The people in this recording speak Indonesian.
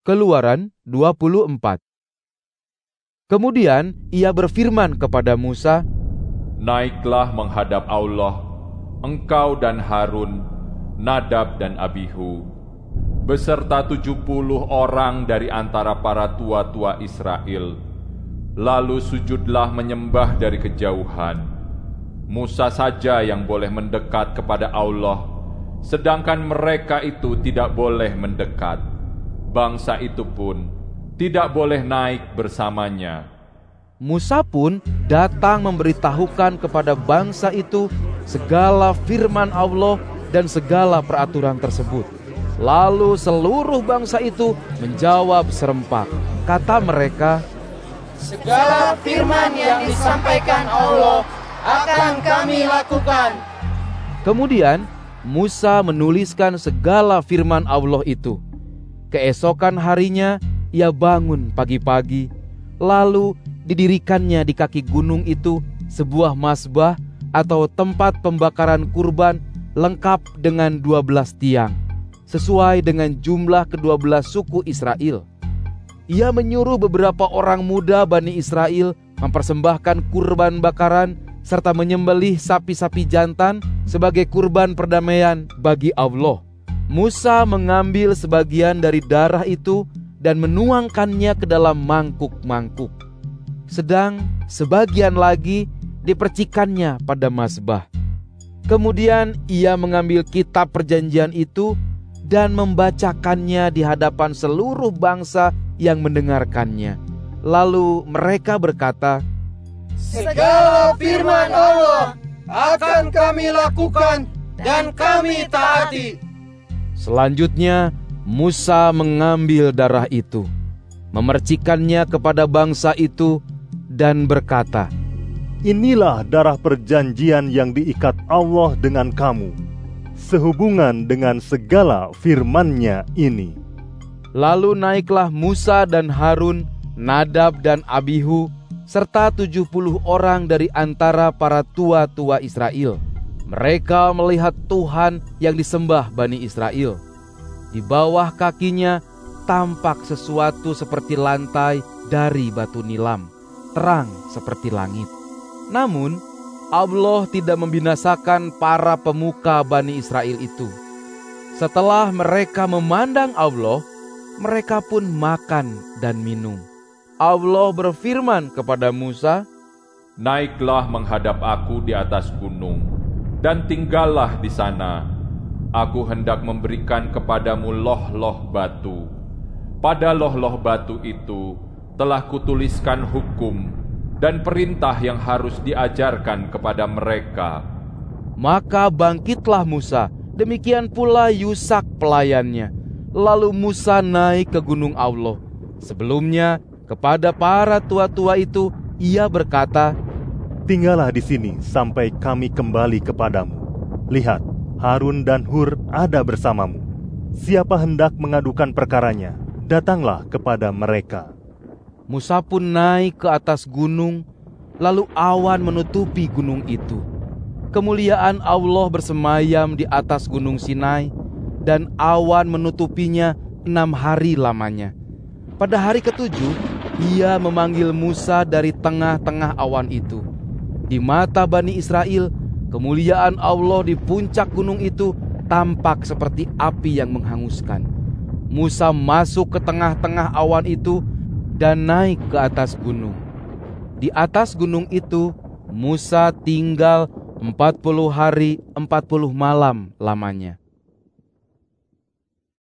Keluaran 24. Kemudian ia berfirman kepada Musa, "Naiklah menghadap Allah, engkau dan Harun, Nadab dan Abihu, beserta 70 orang dari antara para tua-tua Israel. Lalu sujudlah menyembah dari kejauhan. Musa saja yang boleh mendekat kepada Allah, sedangkan mereka itu tidak boleh mendekat. Bangsa itu pun tidak boleh naik bersamanya." Musa pun datang memberitahukan kepada bangsa itu segala firman Allah dan segala peraturan tersebut. Lalu seluruh bangsa itu menjawab serempak. Kata mereka, "Segala firman yang disampaikan Allah akan kami lakukan." Kemudian Musa menuliskan segala firman Allah itu. Keesokan harinya ia bangun pagi-pagi, lalu didirikannya di kaki gunung itu sebuah mazbah atau tempat pembakaran kurban lengkap dengan 12 tiang, sesuai dengan jumlah ke-12 suku Israel. Ia menyuruh beberapa orang muda Bani Israel mempersembahkan kurban bakaran serta menyembelih sapi-sapi jantan sebagai kurban perdamaian bagi Allah. Musa mengambil sebagian dari darah itu dan menuangkannya ke dalam mangkuk-mangkuk. Sedang sebagian lagi dipercikannya pada mazbah. Kemudian ia mengambil kitab perjanjian itu dan membacakannya di hadapan seluruh bangsa yang mendengarkannya. Lalu mereka berkata, "Segala firman Allah akan kami lakukan dan kami taati." Selanjutnya Musa mengambil darah itu, memercikannya kepada bangsa itu dan berkata, "Inilah darah perjanjian yang diikat Allah dengan kamu, sehubungan dengan segala firman-Nya ini." Lalu naiklah Musa dan Harun, Nadab dan Abihu, serta 70 orang dari antara para tua-tua Israel. Mereka melihat Tuhan yang disembah Bani Israel. Di bawah kakinya tampak sesuatu seperti lantai dari batu nilam, terang seperti langit. Namun, Allah tidak membinasakan para pemuka Bani Israel itu. Setelah mereka memandang Allah, mereka pun makan dan minum. Allah berfirman kepada Musa, "Naiklah menghadap aku di atas gunung, dan tinggallah di sana. Aku hendak memberikan kepadamu loh-loh batu. Pada loh-loh batu itu telah kutuliskan hukum dan perintah yang harus diajarkan kepada mereka." Maka bangkitlah Musa, demikian pula Yusak pelayannya. Lalu Musa naik ke gunung Allah. Sebelumnya kepada para tua-tua itu ia berkata, "Tinggallah di sini sampai kami kembali kepadamu. Lihat, Harun dan Hur ada bersamamu. Siapa hendak mengadukan perkaranya, datanglah kepada mereka." Musa pun naik ke atas gunung, lalu awan menutupi gunung itu. Kemuliaan Allah bersemayam di atas gunung Sinai, dan awan menutupinya 6 hari lamanya. Pada hari ketujuh, ia memanggil Musa dari tengah-tengah awan itu. Di mata Bani Israel, kemuliaan Allah di puncak gunung itu tampak seperti api yang menghanguskan. Musa masuk ke tengah-tengah awan itu dan naik ke atas gunung. Di atas gunung itu, Musa tinggal 40 hari 40 malam lamanya.